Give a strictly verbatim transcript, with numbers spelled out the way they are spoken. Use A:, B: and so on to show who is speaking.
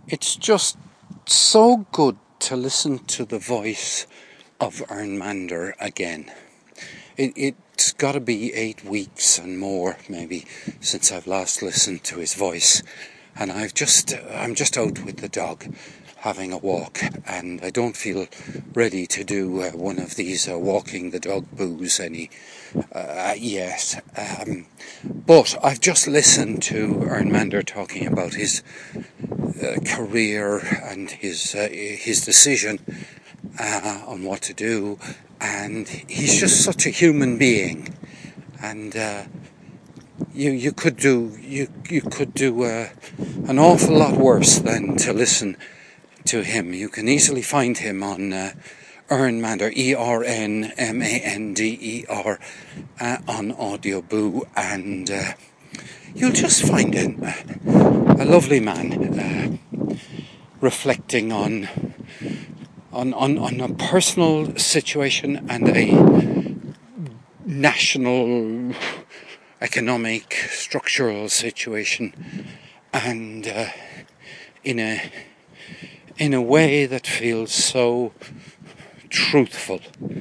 A: It's just so good to listen to the voice of Ern Mander again. It, it's got to be eight weeks and more, maybe, since I've last listened to his voice. And I've just, I'm just out with the dog, having a walk, and I don't feel ready to do uh, one of these uh, walking the dog boos any uh, yet. Um, but I've just listened to Ern Mander talking about his uh, career and his uh, his decision uh, on what to do, and he's just such a human being, and uh, you you could do you you could do uh, an awful lot worse than to listen to him. You can easily find him on uh, Ern Mander, E R N M A N D E R, uh, on Audioboo, and uh, you'll just find him uh, a lovely man, uh, reflecting on, on on on a personal situation and a national economic structural situation, and uh, in a in a way that feels so truthful.